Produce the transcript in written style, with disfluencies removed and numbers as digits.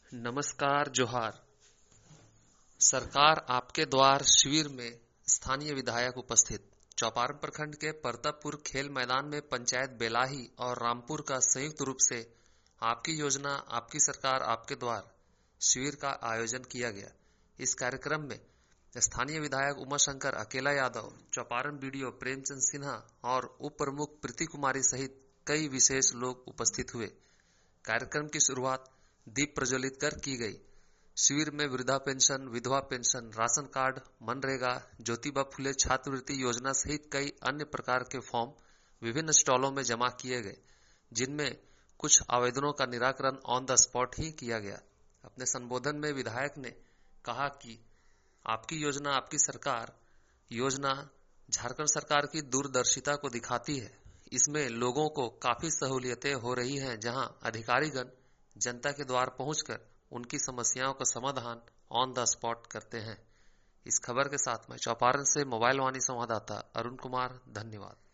नमस्कार जोहार। सरकार आपके द्वार शिविर में स्थानीय विधायक उपस्थित। चौपारण प्रखंड के परतपुर खेल मैदान में पंचायत बेलाही और रामपुर का संयुक्त रूप से आपकी योजना आपकी सरकार आपके द्वार शिविर का आयोजन किया गया। इस कार्यक्रम में स्थानीय विधायक उमाशंकर अकेला यादव, चौपारण बीडीओ प्रेमचंद सिन्हा और उप प्रमुख प्रीति कुमारी सहित कई विशेष लोग उपस्थित हुए। कार्यक्रम की शुरुआत दीप प्रज्वलित कर की गई। शिविर में वृद्धा पेंशन, विधवा पेंशन, राशन कार्ड, मनरेगा, ज्योतिबा फुले छात्रवृत्ति योजना सहित कई अन्य प्रकार के फॉर्म विभिन्न स्टॉलों में जमा किए गए, जिनमें कुछ आवेदनों का निराकरण ऑन द स्पॉट ही किया गया। अपने संबोधन में विधायक ने कहा कि आपकी योजना आपकी सरकार योजना झारखंड सरकार की दूरदर्शिता को दिखाती है। इसमें लोगों को काफी सहूलियतें हो रही हैं, जहां अधिकारीगण जनता के द्वार पहुंचकर उनकी समस्याओं का समाधान ऑन द स्पॉट करते हैं। इस खबर के साथ मैं चौपारण से मोबाइल वाणी संवाददाता अरुण कुमार, धन्यवाद।